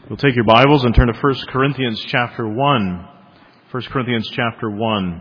We'll take your Bibles and turn to 1 Corinthians chapter 1. 1 Corinthians chapter 1.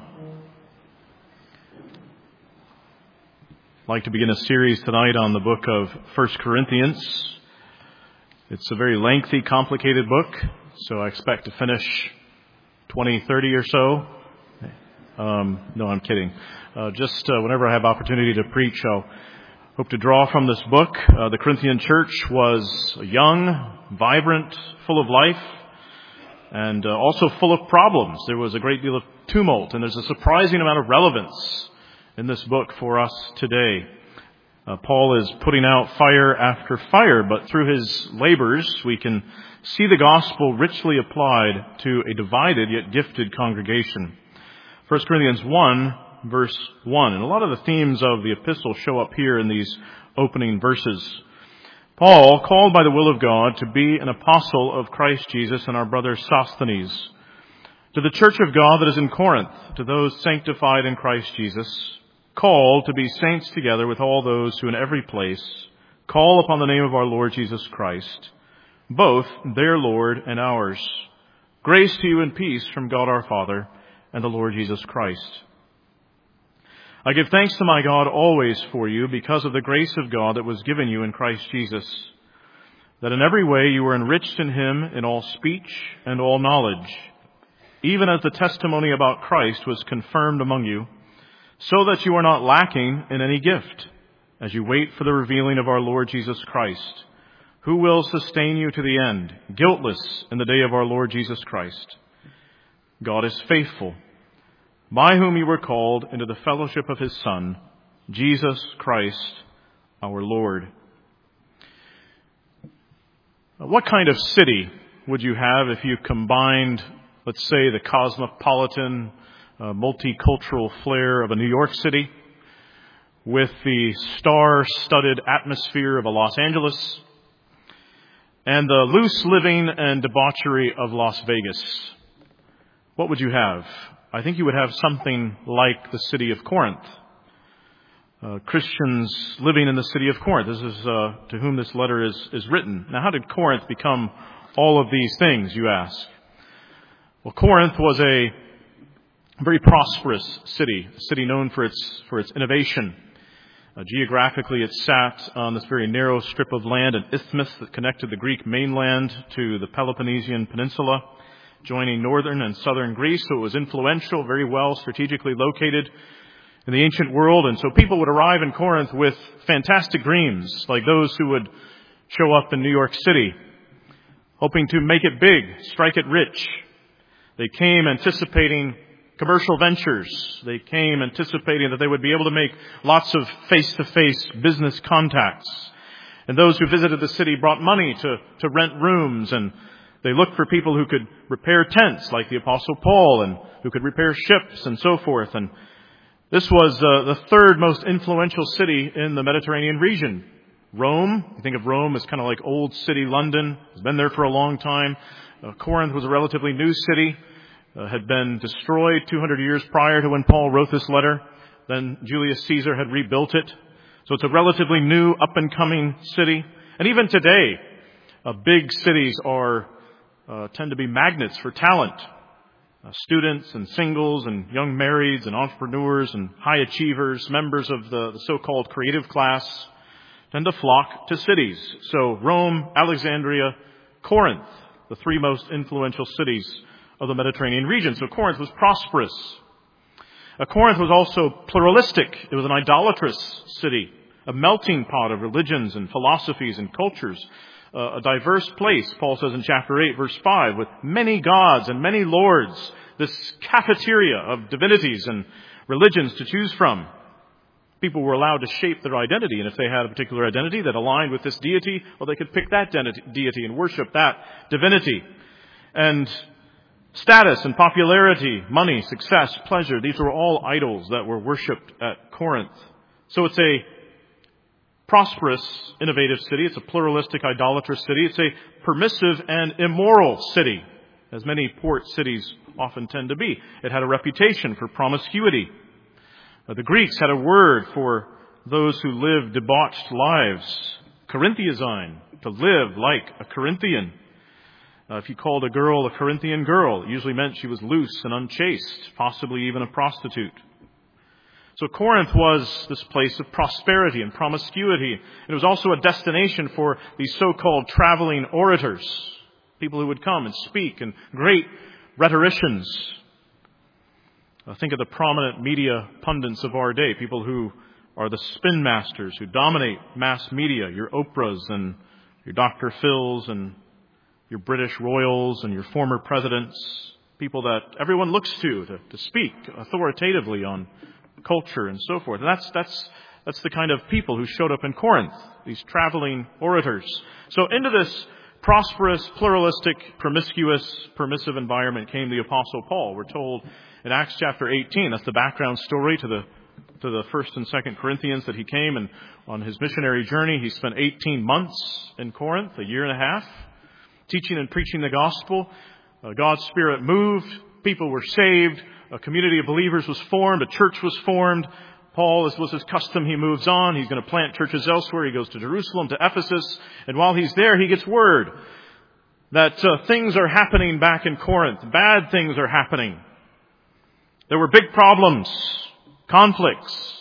I'd like to begin a series tonight on the book of 1 Corinthians. It's a very lengthy, complicated book, so I expect to finish 20, 30 or so. No, I'm kidding. Whenever I have opportunity to preach, I'll hope to draw from this book. The Corinthian church was young, vibrant, full of life, and also full of problems. There was a great deal of tumult, and there's a surprising amount of relevance in this book for us today. Paul is putting out fire after fire, but through his labors, we can see the gospel richly applied to a divided yet gifted congregation. 1 Corinthians 1, verse 1. And a lot of the themes of the epistle show up here in these opening verses. Paul, called by the will of God to be an apostle of Christ Jesus, and our brother Sosthenes, to the church of God that is in Corinth, to those sanctified in Christ Jesus, called to be saints together with all those who in every place call upon the name of our Lord Jesus Christ, both their Lord and ours. Grace to you and peace from God our Father and the Lord Jesus Christ. I give thanks to my God always for you because of the grace of God that was given you in Christ Jesus, that in every way you were enriched in him in all speech and all knowledge, even as the testimony about Christ was confirmed among you, so that you are not lacking in any gift, as you wait for the revealing of our Lord Jesus Christ, who will sustain you to the end, guiltless in the day of our Lord Jesus Christ. God is faithful, by whom you were called into the fellowship of his Son, Jesus Christ, our Lord. What kind of city would you have if you combined, let's say, the cosmopolitan, multicultural flair of a New York City with the star-studded atmosphere of a Los Angeles and the loose living and debauchery of Las Vegas? What would you have? I think you would have something like the city of Corinth. Christians living in the city of Corinth. This is to whom this letter is written. Now, how did Corinth become all of these things, you ask? Well, Corinth was a very prosperous city, a city known for its innovation. Geographically, it sat on this very narrow strip of land, an isthmus that connected the Greek mainland to the Peloponnesian Peninsula, joining northern and southern Greece. So it was influential, very well strategically located in the ancient world. And so people would arrive in Corinth with fantastic dreams, like those who would show up in New York City, hoping to make it big, strike it rich. They came anticipating commercial ventures. They came anticipating that they would be able to make lots of face-to-face business contacts. And those who visited the city brought money to rent rooms, and they looked for people who could repair tents, like the Apostle Paul, and who could repair ships and so forth. And this was the third most influential city in the Mediterranean region. Rome, you think of Rome as kind of like old city London, has been there for a long time. Corinth was a relatively new city, had been destroyed 200 years prior to when Paul wrote this letter. Then Julius Caesar had rebuilt it. So it's a relatively new, up-and-coming city. And even today, big cities tend to be magnets for talent. Students and singles and young marrieds and entrepreneurs and high achievers, members of the so-called creative class, tend to flock to cities. So Rome, Alexandria, Corinth, the three most influential cities of the Mediterranean region. So Corinth was prosperous. Corinth was also pluralistic. It was an idolatrous city, a melting pot of religions and philosophies and cultures. A diverse place, Paul says in chapter 8, verse 5, with many gods and many lords, this cafeteria of divinities and religions to choose from. People were allowed to shape their identity, and if they had a particular identity that aligned with this deity, well, they could pick that deity and worship that divinity. And status and popularity, money, success, pleasure, these were all idols that were worshipped at Corinth. So it's a prosperous, innovative city. It's a pluralistic, idolatrous city. It's a permissive and immoral city, as many port cities often tend to be. It had a reputation for promiscuity. The Greeks had a word for those who lived debauched lives, Corinthiazine, to live like a Corinthian. If you called a girl a Corinthian girl, it usually meant she was loose and unchaste, possibly even a prostitute. So Corinth was this place of prosperity and promiscuity. It was also a destination for these so-called traveling orators, people who would come and speak, and great rhetoricians. Think of the prominent media pundits of our day, people who are the spin masters who dominate mass media, your Oprahs and your Dr. Phils and your British royals and your former presidents, people that everyone looks to speak authoritatively on culture and so forth. And that's the kind of people who showed up in Corinth, these traveling orators. So into this prosperous, pluralistic, promiscuous, permissive environment came the Apostle Paul. We're told in Acts chapter 18, that's the background story to the 1st and 2nd Corinthians, that he came, and on his missionary journey he spent 18 months in Corinth, a year and a half, teaching and preaching the gospel. God's Spirit moved, people were saved, a community of believers was formed, a church was formed. Paul, as was his custom, he moves on. He's going to plant churches elsewhere. He goes to Jerusalem, to Ephesus, and while he's there, he gets word that things are happening back in Corinth. Bad things are happening. There were big problems, conflicts,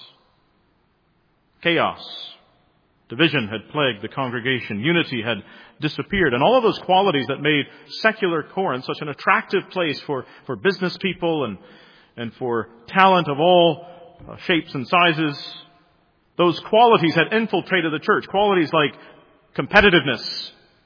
chaos. Division had plagued the congregation. Unity had disappeared. And all of those qualities that made secular Corinth such an attractive place for business people and for talent of all shapes and sizes, those qualities had infiltrated the church. Qualities like competitiveness,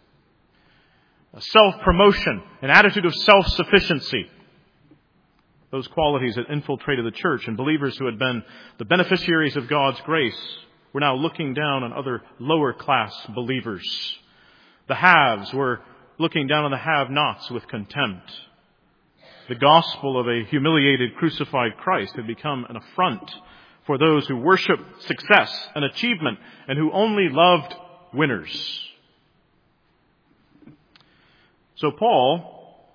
self-promotion, an attitude of self-sufficiency. Those qualities had infiltrated the church, and believers who had been the beneficiaries of God's grace were now looking down on other lower class believers. The haves were looking down on the have-nots with contempt. The gospel of a humiliated, crucified Christ had become an affront for those who worship success and achievement and who only loved winners. So Paul,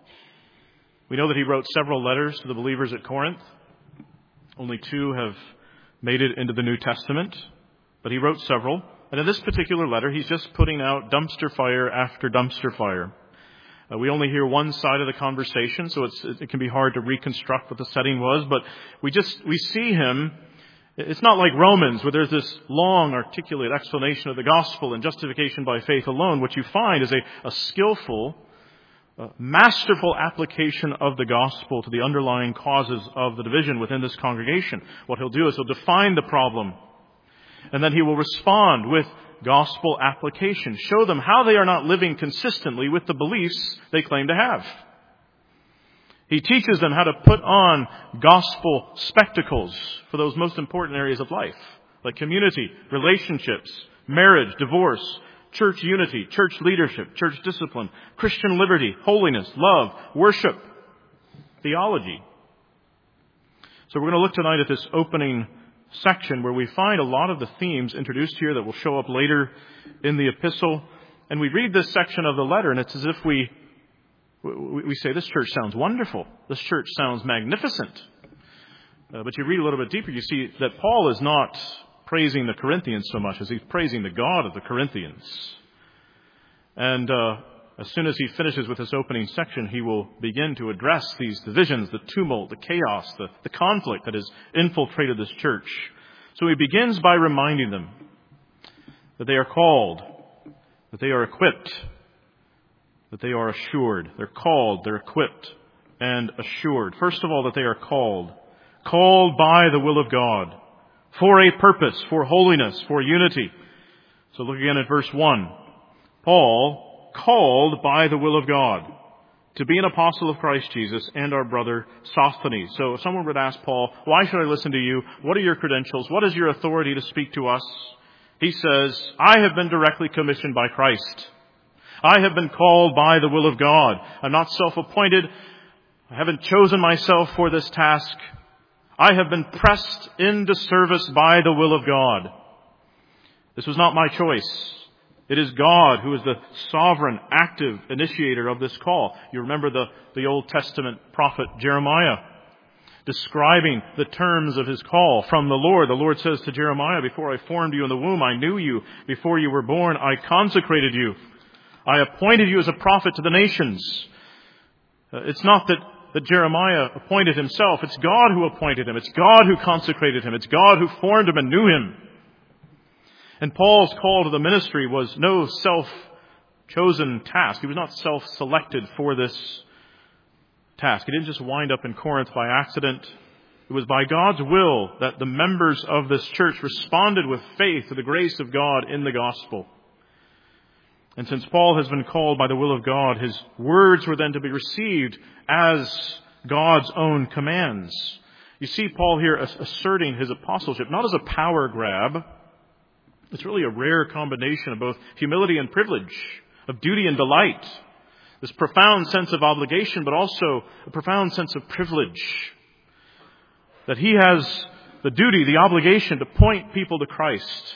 we know that he wrote several letters to the believers at Corinth. Only 2 have made it into the New Testament, but he wrote several. And in this particular letter, he's just putting out dumpster fire after dumpster fire. We only hear one side of the conversation, so it can be hard to reconstruct what the setting was, but we see him. It's not like Romans, where there's this long, articulate explanation of the gospel and justification by faith alone. What you find is a skillful, masterful application of the gospel to the underlying causes of the division within this congregation. What he'll do is he'll define the problem, and then he will respond with gospel application. Show them how they are not living consistently with the beliefs they claim to have. He teaches them how to put on gospel spectacles for those most important areas of life, like community, relationships, marriage, divorce, church unity, church leadership, church discipline, Christian liberty, holiness, love, worship, theology. So we're going to look tonight at this opening section where we find a lot of the themes introduced here that will show up later in the epistle. And we read this section of the letter, and it's as if we say, this church sounds wonderful. This church sounds magnificent. But you read a little bit deeper, you see that Paul is not praising the Corinthians so much as he's praising the God of the Corinthians. And as soon as he finishes with this opening section, he will begin to address these divisions, the tumult, the chaos, the conflict that has infiltrated this church. So he begins by reminding them that they are called, that they are equipped, that they are assured. They're called, they're equipped, and assured. First of all, that they are called by the will of God, for a purpose, for holiness, for unity. So look again at verse 1. Paul, called by the will of God to be an apostle of Christ Jesus, and our brother Sosthenes. So if someone would ask Paul, why should I listen to you? What are your credentials? What is your authority to speak to us? He says, I have been directly commissioned by Christ. I have been called by the will of God. I'm not self-appointed. I haven't chosen myself for this task. I have been pressed into service by the will of God. This was not my choice. It is God who is the sovereign, active initiator of this call. You remember the Old Testament prophet Jeremiah describing the terms of his call from the Lord. The Lord says to Jeremiah, before I formed you in the womb, I knew you. Before you were born, I consecrated you. I appointed you as a prophet to the nations. It's not that Jeremiah appointed himself. It's God who appointed him. It's God who consecrated him. It's God who formed him and knew him. And Paul's call to the ministry was no self-chosen task. He was not self-selected for this task. He didn't just wind up in Corinth by accident. It was by God's will that the members of this church responded with faith to the grace of God in the gospel. And since Paul has been called by the will of God, his words were then to be received as God's own commands. You see Paul here asserting his apostleship, not as a power grab. It's really a rare combination of both humility and privilege, of duty and delight. This profound sense of obligation, but also a profound sense of privilege. That he has the duty, the obligation to point people to Christ.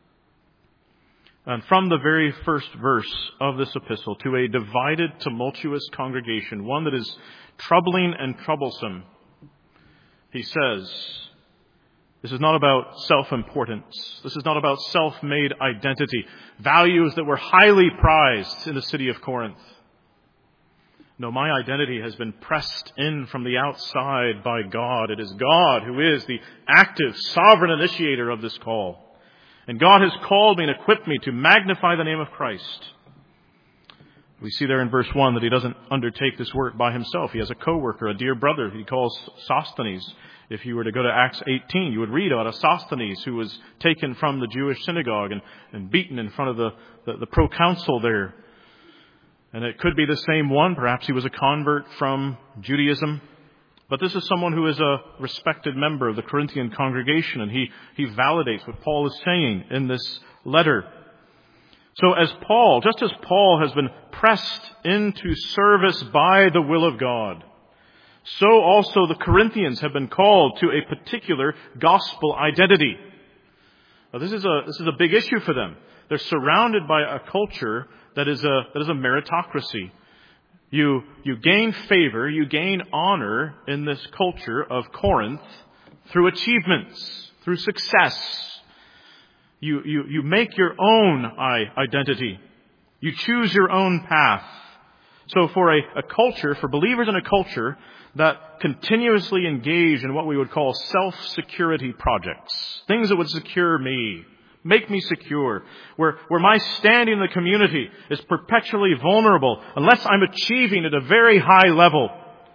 And from the very first verse of this epistle, to a divided, tumultuous congregation, one that is troubling and troublesome, he says, this is not about self-importance. This is not about self-made identity, values that were highly prized in the city of Corinth. No, my identity has been pressed in from the outside by God. It is God who is the active, sovereign initiator of this call. And God has called me and equipped me to magnify the name of Christ. We see there in verse 1 that he doesn't undertake this work by himself. He has a co-worker, a dear brother he calls Sosthenes. If you were to go to Acts 18, you would read about a Sosthenes who was taken from the Jewish synagogue and beaten in front of the proconsul there. And it could be the same one. Perhaps he was a convert from Judaism. But this is someone who is a respected member of the Corinthian congregation, and he validates what Paul is saying in this letter. So just as Paul has been pressed into service by the will of God, so also the Corinthians have been called to a particular gospel identity. Now, this is a big issue for them. They're surrounded by a culture that is a meritocracy. You gain favor, you gain honor in this culture of Corinth through achievements, through success. You make your own identity. You choose your own path. So for a culture, for believers in a culture that continuously engage in what we would call self-security projects, things that would secure me, make me secure, where my standing in the community is perpetually vulnerable unless I'm achieving at a very high level.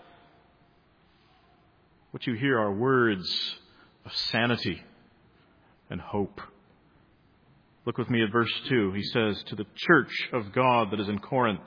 What you hear are words of sanity and hope. Look with me at verse 2. He says, to the church of God that is in Corinth,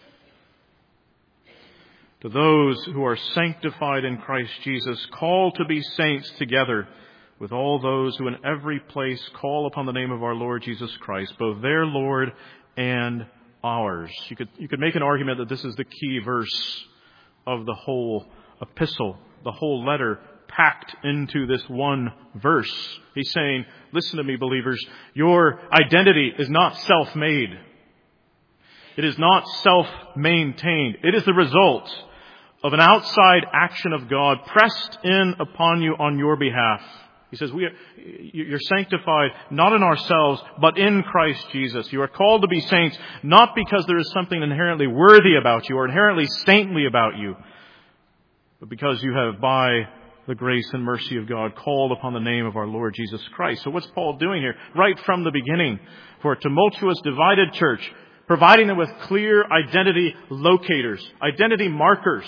to those who are sanctified in Christ Jesus, called to be saints together with all those who in every place call upon the name of our Lord Jesus Christ, both their Lord and ours. You could make an argument that this is the key verse of the whole epistle, the whole letter packed into this one verse. He's saying, listen to me, believers, your identity is not self-made. It is not self-maintained. It is the result of an outside action of God pressed in upon you on your behalf. He says, you're sanctified not in ourselves, but in Christ Jesus. You are called to be saints, not because there is something inherently worthy about you or inherently saintly about you, but because you have, by the grace and mercy of God, called upon the name of our Lord Jesus Christ. So what's Paul doing here? Right from the beginning, for a tumultuous, divided church, providing them with clear identity locators, identity markers.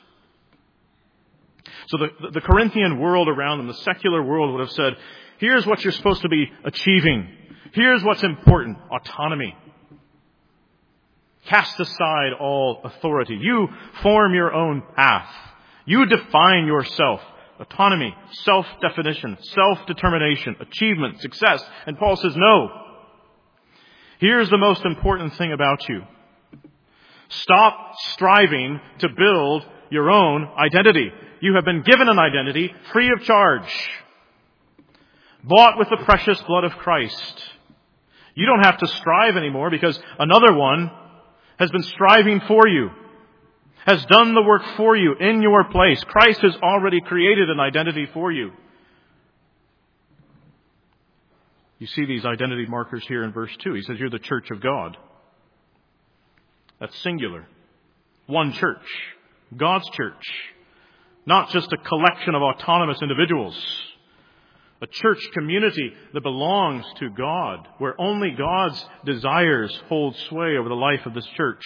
So the Corinthian world around them, the secular world, would have said, here's what you're supposed to be achieving. Here's what's important. Autonomy. Cast aside all authority. You form your own path. You define yourself. Autonomy, self-definition, self-determination, achievement, success. And Paul says, no. Here's the most important thing about you. Stop striving to build your own identity. You have been given an identity free of charge, bought with the precious blood of Christ. You don't have to strive anymore because another one has been striving for you, has done the work for you in your place. Christ has already created an identity for you. You see these identity markers here in verse 2. He says, you're the church of God. That's singular. One church. God's church. Not just a collection of autonomous individuals. A church community that belongs to God, where only God's desires hold sway over the life of this church.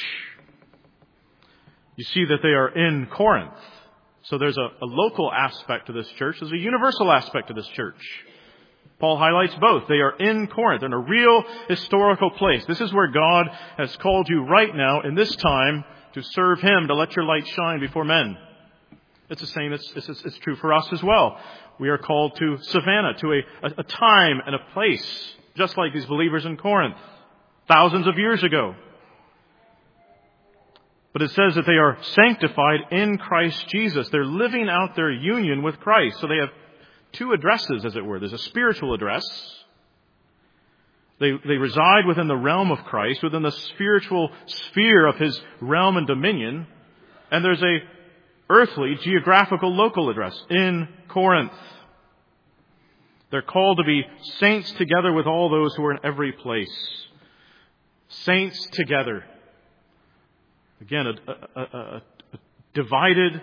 You see that they are in Corinth. So there's a local aspect to this church. There's a universal aspect to this church. Paul highlights both. They are in Corinth, in a real historical place. This is where God has called you right now, in this time, to serve Him, to let your light shine before men. It's the same. It's true for us as well. We are called to Savannah, to a time and a place, just like these believers in Corinth, thousands of years ago. But it says that they are sanctified in Christ Jesus. They're living out their union with Christ. So they have two addresses, as it were. There's a spiritual address. They reside within the realm of Christ, within the spiritual sphere of His realm and dominion. And there's a earthly, geographical, local address in Corinth. They're called to be saints together with all those who are in every place. Saints together. Again, a divided,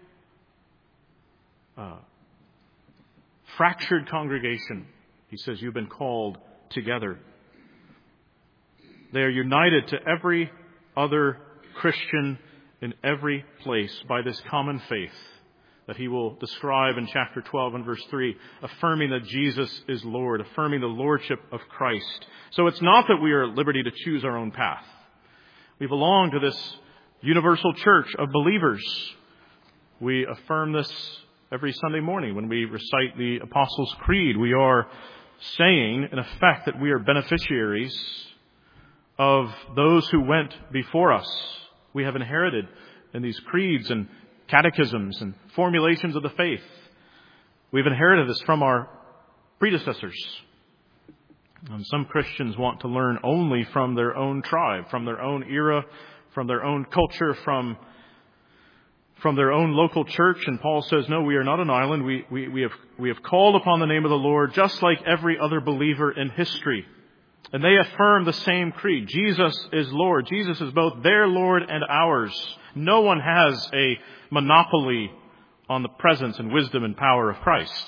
fractured congregation. He says, you've been called together. They are united to every other Christian in every place by this common faith that he will describe in chapter 12 and verse 3, affirming that Jesus is Lord, affirming the lordship of Christ. So it's not that we are at liberty to choose our own path. We belong to this universal church of believers. We affirm this every Sunday morning when we recite the Apostles' Creed. We are saying, in effect, that we are beneficiaries of those who went before us. We have inherited in these creeds and catechisms and formulations of the faith. We've inherited this from our predecessors. And some Christians want to learn only from their own tribe, from their own era, from their own culture, from their own local church. And Paul says, no, we are not an island. We have called upon the name of the Lord just like every other believer in history. And they affirm the same creed. Jesus is Lord. Jesus is both their Lord and ours. No one has a monopoly on the presence and wisdom and power of Christ.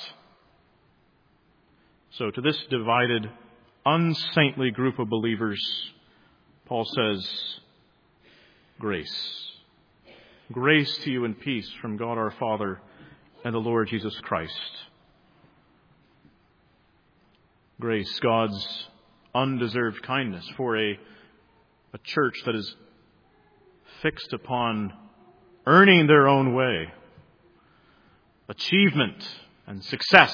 So to this divided, unsaintly group of believers, Paul says, grace. Grace to you and peace from God our Father and the Lord Jesus Christ. Grace, God's undeserved kindness for a church that is fixed upon earning their own way, achievement and success,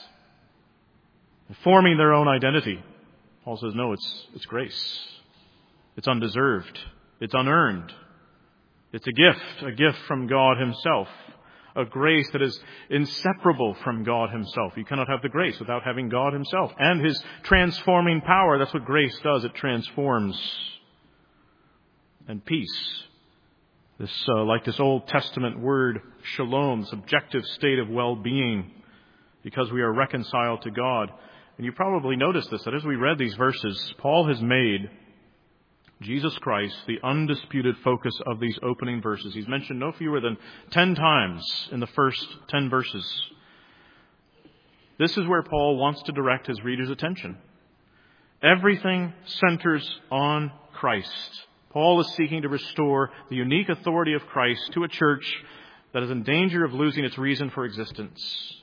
forming their own identity. Paul says, no, it's grace. It's undeserved. It's unearned. It's a gift from God Himself, a grace that is inseparable from God Himself. You cannot have the grace without having God Himself and His transforming power. That's what grace does. It transforms. And peace. This, like this Old Testament word, shalom, subjective state of well-being, because we are reconciled to God. And you probably noticed this, that as we read these verses, Paul has made Jesus Christ the undisputed focus of these opening verses. He's mentioned no fewer than 10 times in the first 10 verses. This is where Paul wants to direct his readers' attention. Everything centers on Christ. Paul is seeking to restore the unique authority of Christ to a church that is in danger of losing its reason for existence.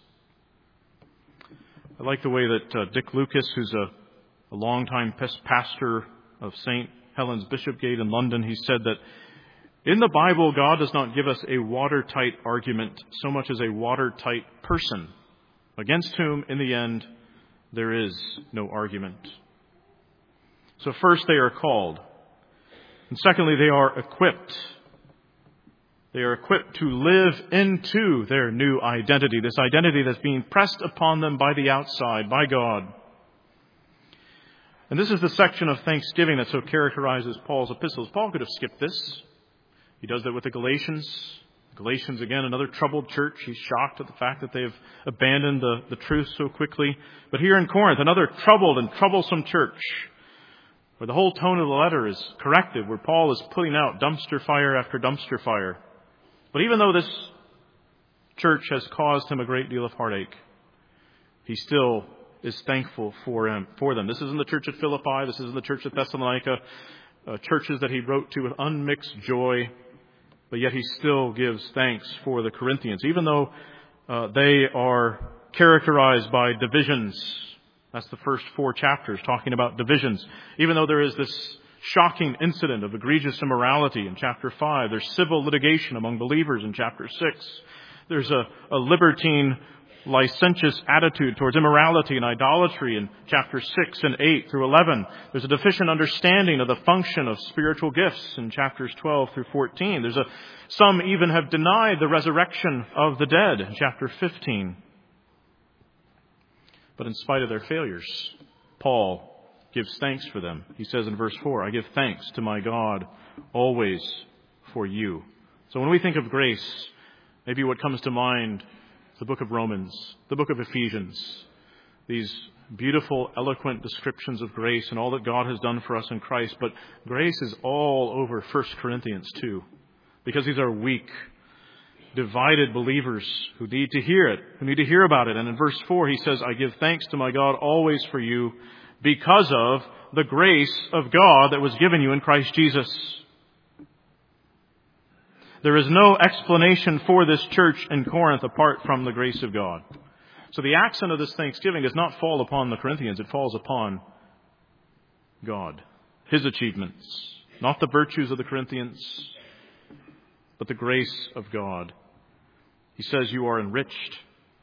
I like the way that Dick Lucas, who's a longtime pastor of St. Helen's Bishopgate in London, he said that in the Bible, God does not give us a watertight argument so much as a watertight person, against whom, in the end, there is no argument. So first, they are called. And secondly, they are equipped. They are equipped to live into their new identity, this identity that's being pressed upon them by the outside, by God. And this is the section of thanksgiving that so characterizes Paul's epistles. Paul could have skipped this. He does that with the Galatians. Galatians, again, another troubled church. He's shocked at the fact that they've abandoned the truth so quickly. But here in Corinth, another troubled and troublesome church. where the whole tone of the letter is corrective, where Paul is putting out dumpster fire after dumpster fire. But even though this church has caused him a great deal of heartache, he still is thankful for them. This isn't the church at Philippi. This isn't the church at Thessalonica, churches that he wrote to with unmixed joy. But yet he still gives thanks for the Corinthians, even though they are characterized by divisions. That's the first 4 chapters, talking about divisions. Even though there is this shocking incident of egregious immorality in chapter 5, there's civil litigation among believers in chapter 6. There's a libertine, licentious attitude towards immorality and idolatry in chapters 6 and 8 through 11. There's a deficient understanding of the function of spiritual gifts in chapters 12 through 14. Some even have denied the resurrection of the dead in chapter 15. But in spite of their failures, Paul gives thanks for them. He says in verse 4, I give thanks to my God always for you. So when we think of grace, maybe what comes to mind, the book of Romans, the book of Ephesians, these beautiful, eloquent descriptions of grace and all that God has done for us in Christ. But grace is all over 1 Corinthians too, because these are weak, divided believers who need to hear it, who need to hear about it. And in verse 4 he says, I give thanks to my God always for you because of the grace of God that was given you in Christ Jesus. There is no explanation for this church in Corinth apart from the grace of God. So the accent of this thanksgiving does not fall upon the Corinthians. It falls upon God, His achievements, not the virtues of the Corinthians, but the grace of God. He says you are enriched.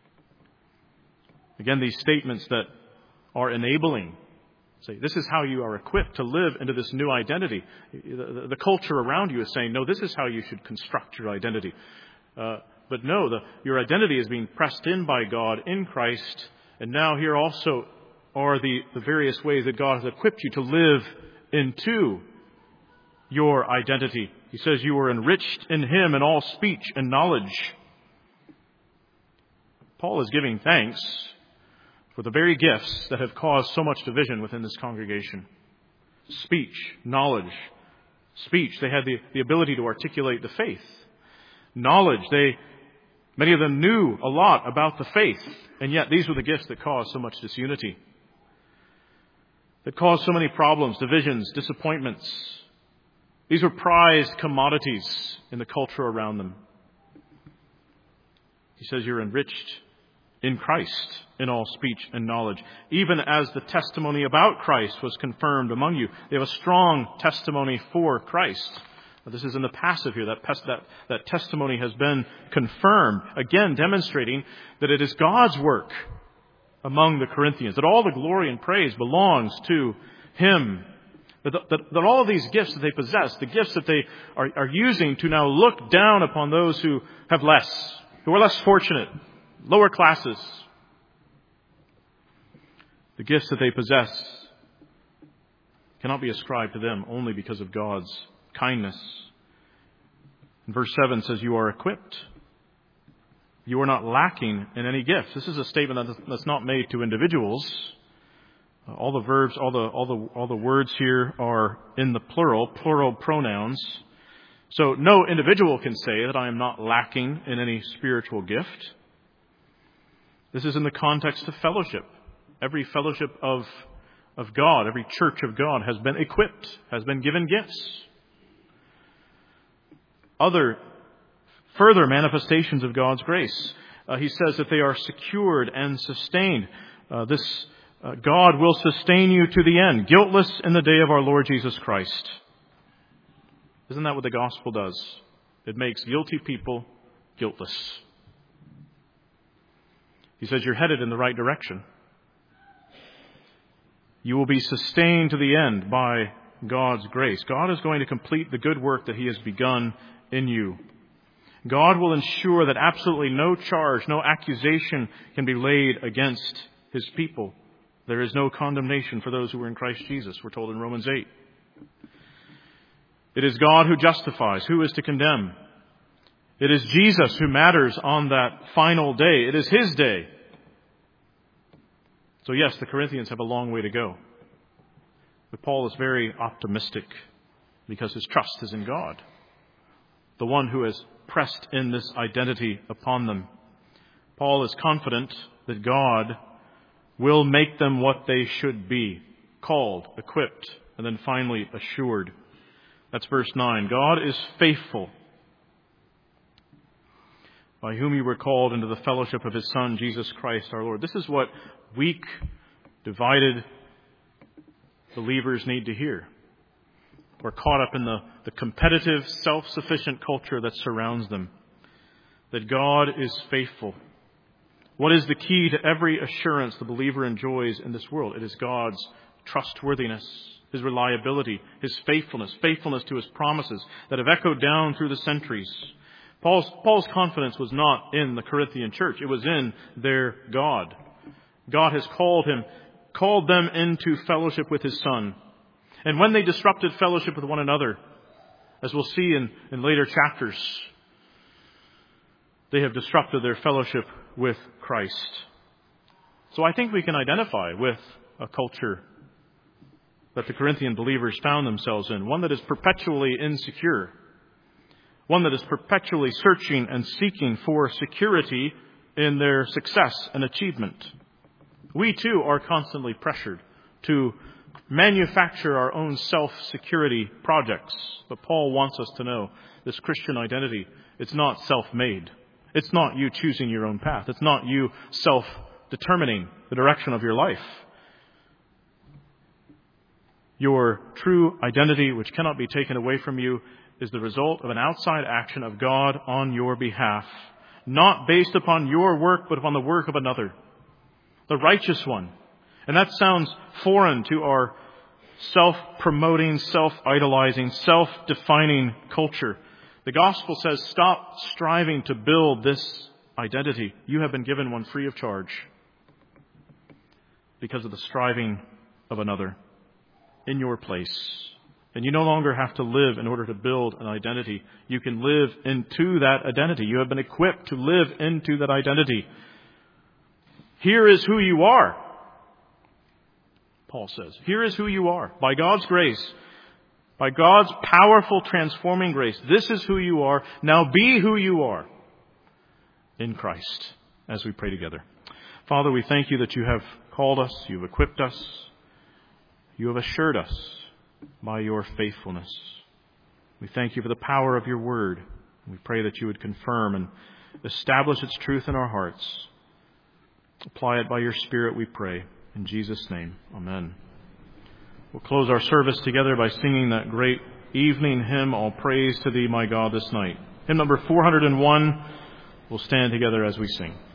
Again, these statements that are enabling. Say, this is how you are equipped to live into this new identity. The culture around you is saying, no, this is how you should construct your identity. But no, your identity is being pressed in by God in Christ. And now here also are the various ways that God has equipped you to live into your identity. He says you are enriched in Him in all speech and knowledge. Paul is giving thanks for the very gifts that have caused so much division within this congregation. Speech, knowledge. Speech, they had the ability to articulate the faith. Knowledge, many of them knew a lot about the faith, and yet these were the gifts that caused so much disunity, that caused so many problems, divisions, disappointments. These were prized commodities in the culture around them. He says you're enriched in Christ in all speech and knowledge, even as the testimony about Christ was confirmed among you. They have a strong testimony for Christ. This is in the passive here. That testimony has been confirmed, again demonstrating that it is God's work among the Corinthians, that all the glory and praise belongs to Him. That all of these gifts that they possess, the gifts that they are using to now look down upon those who have less, who are less fortunate, lower classes. The gifts that they possess cannot be ascribed to them only because of God's kindness. And verse 7 says you are equipped. You are not lacking in any gifts. This is a statement that's not made to individuals. All the verbs, all the words here are in the plural pronouns. So no individual can say that I am not lacking in any spiritual gift. This is in the context of fellowship. Every fellowship of God, every church of God has been equipped, has been given gifts. Other further manifestations of God's grace. He says that they are secured and sustained. God will sustain you to the end, guiltless in the day of our Lord Jesus Christ. Isn't that what the gospel does? It makes guilty people guiltless. He says you're headed in the right direction. You will be sustained to the end by God's grace. God is going to complete the good work that He has begun in you. God will ensure that absolutely no charge, no accusation can be laid against His people. There is no condemnation for those who are in Christ Jesus, we're told in Romans 8. It is God who justifies. Who is to condemn? It is Jesus who matters on that final day. It is His day. So yes, the Corinthians have a long way to go. But Paul is very optimistic because his trust is in God, the one who has pressed in this identity upon them. Paul is confident that God will make them what they should be, called, equipped, and then finally assured. That's verse 9. God is faithful, by whom you were called into the fellowship of His Son, Jesus Christ our Lord. This is what weak, divided believers need to hear. We're caught up in the competitive, self-sufficient culture that surrounds them. That God is faithful. What is the key to every assurance the believer enjoys in this world? It is God's trustworthiness, His reliability, His faithfulness to His promises that have echoed down through the centuries. Paul's confidence was not in the Corinthian church. It was in their God. God has called them into fellowship with His Son. And when they disrupted fellowship with one another, as we'll see in later chapters, they have disrupted their fellowship with Christ. So I think we can identify with a culture that the Corinthian believers found themselves in, one that is perpetually insecure, one that is perpetually searching and seeking for security in their success and achievement. We too are constantly pressured to manufacture our own self-security projects. But Paul wants us to know this Christian identity, it's not self-made. It's not you choosing your own path. It's not you self-determining the direction of your life. Your true identity, which cannot be taken away from you, is the result of an outside action of God on your behalf, not based upon your work, but upon the work of another, the righteous one. And that sounds foreign to our self-promoting, self-idolizing, self-defining culture. The gospel says, stop striving to build this identity. You have been given one free of charge because of the striving of another in your place. And you no longer have to live in order to build an identity. You can live into that identity. You have been equipped to live into that identity. Here is who you are, Paul says. Here is who you are. By God's grace, by God's powerful transforming grace, this is who you are. Now be who you are in Christ, as we pray together. Father, we thank you that you have called us, you have equipped us, you have assured us by your faithfulness. We thank you for the power of your word. We pray that you would confirm and establish its truth in our hearts. Apply it by your Spirit, we pray. In Jesus' name, amen. We'll close our service together by singing that great evening hymn, All Praise to Thee, My God, this night. Hymn number 401. We'll stand together as we sing.